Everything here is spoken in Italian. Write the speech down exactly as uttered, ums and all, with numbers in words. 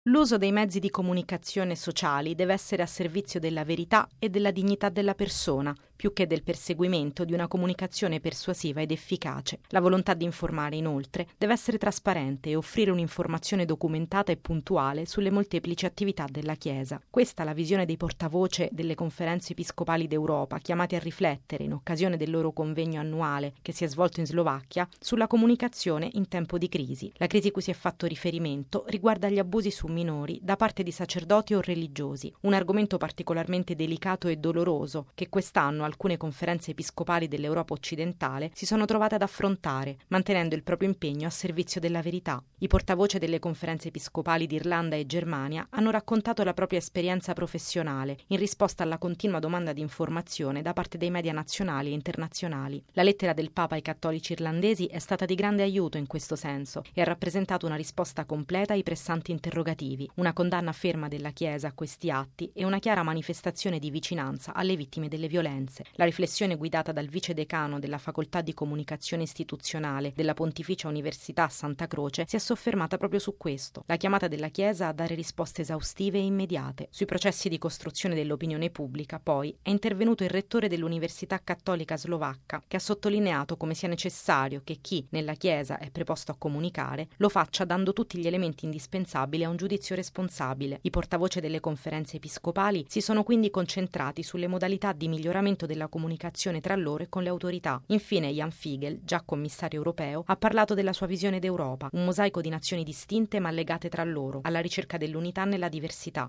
L'uso dei mezzi di comunicazione sociali deve essere a servizio della verità e della dignità della persona, più che del perseguimento di una comunicazione persuasiva ed efficace. La volontà di informare, inoltre, deve essere trasparente e offrire un'informazione documentata e puntuale sulle molteplici attività della Chiesa. Questa è la visione dei portavoce delle conferenze episcopali d'Europa, chiamati a riflettere, in occasione del loro convegno annuale che si è svolto in Slovacchia, sulla comunicazione in tempo di crisi. La crisi cui si è fatto riferimento riguarda gli abusi su minori da parte di sacerdoti o religiosi, un argomento particolarmente delicato e doloroso che quest'anno alcune conferenze episcopali dell'Europa occidentale si sono trovate ad affrontare, mantenendo il proprio impegno a servizio della verità. I portavoce delle conferenze episcopali d'Irlanda e Germania hanno raccontato la propria esperienza professionale in risposta alla continua domanda di informazione da parte dei media nazionali e internazionali. La lettera del Papa ai cattolici irlandesi è stata di grande aiuto in questo senso e ha rappresentato una risposta completa ai pressanti interrogativi, una condanna ferma della Chiesa a questi atti e una chiara manifestazione di vicinanza alle vittime delle violenze. La riflessione guidata dal vice decano della Facoltà di Comunicazione Istituzionale della Pontificia Università Santa Croce si è soffermata proprio su questo, la chiamata della Chiesa a dare risposte esaustive e immediate. Sui processi di costruzione dell'opinione pubblica, poi, è intervenuto il rettore dell'Università Cattolica Slovacca, che ha sottolineato come sia necessario che chi nella Chiesa è preposto a comunicare lo faccia dando tutti gli elementi indispensabili a un giudizio responsabile. I portavoce delle conferenze episcopali si sono quindi concentrati sulle modalità di miglioramento della comunicazione tra loro e con le autorità. Infine Jan Figel, già commissario europeo, ha parlato della sua visione d'Europa, un mosaico di nazioni distinte ma legate tra loro, alla ricerca dell'unità nella diversità.